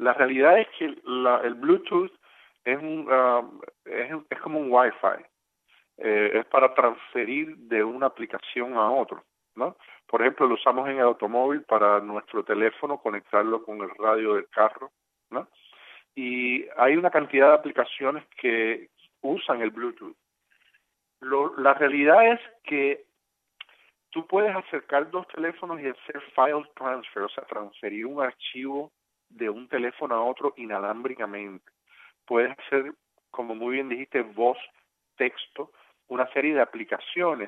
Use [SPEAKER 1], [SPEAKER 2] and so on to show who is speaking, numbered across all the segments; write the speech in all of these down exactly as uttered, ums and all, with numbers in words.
[SPEAKER 1] la realidad es que la, el Bluetooth es, un, uh, es, es como un Wi-Fi. Eh, es para transferir de una aplicación a otra, ¿no? Por ejemplo, lo usamos en el automóvil para nuestro teléfono, conectarlo con el radio del carro, ¿no? Y hay una cantidad de aplicaciones que usan el Bluetooth. Lo, la realidad es que tú puedes acercar dos teléfonos y hacer file transfer, o sea, transferir un archivo de un teléfono a otro inalámbricamente. Puedes hacer, como muy bien dijiste, voz, texto, una serie de aplicaciones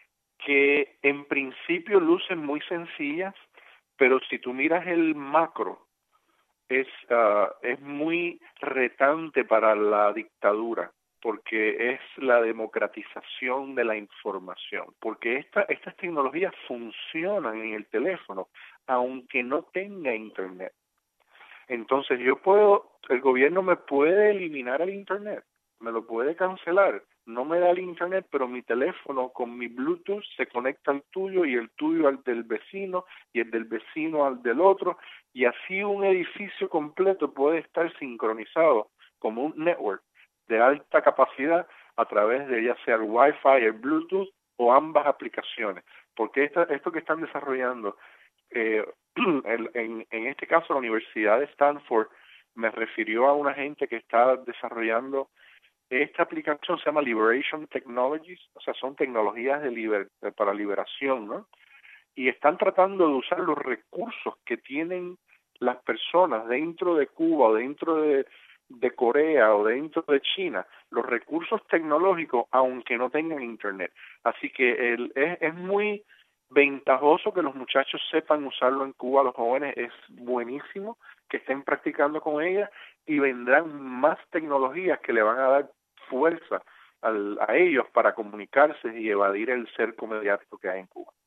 [SPEAKER 1] que en principio lucen muy sencillas, pero si tú miras el macro, es, uh, es muy retante para la dictadura, porque es la democratización de la información, porque esta, estas tecnologías funcionan en el teléfono, aunque no tenga internet. Entonces yo puedo, el gobierno me puede eliminar el internet, me lo puede cancelar, no me da el internet, pero mi teléfono con mi Bluetooth se conecta al tuyo y el tuyo al del vecino y el del vecino al del otro, y así un edificio completo puede estar sincronizado como un network de alta capacidad a través de ya sea el Wi-Fi, el Bluetooth o ambas aplicaciones, porque esta, esto que están desarrollando eh, en, en, en este caso la Universidad de Stanford me refirió a una gente que está desarrollando esta aplicación, se llama Liberation Technologies, o sea, son tecnologías de liber, para liberación, ¿no? Y están tratando de usar los recursos que tienen las personas dentro de Cuba o dentro de, de Corea o dentro de China, los recursos tecnológicos, aunque no tengan internet. Así que el, es, es muy ventajoso que los muchachos sepan usarlo en Cuba, los jóvenes, es buenísimo que estén practicando con ella y vendrán más tecnologías que le van a dar fuerza al, a ellos para comunicarse y evadir el cerco mediático que hay en Cuba.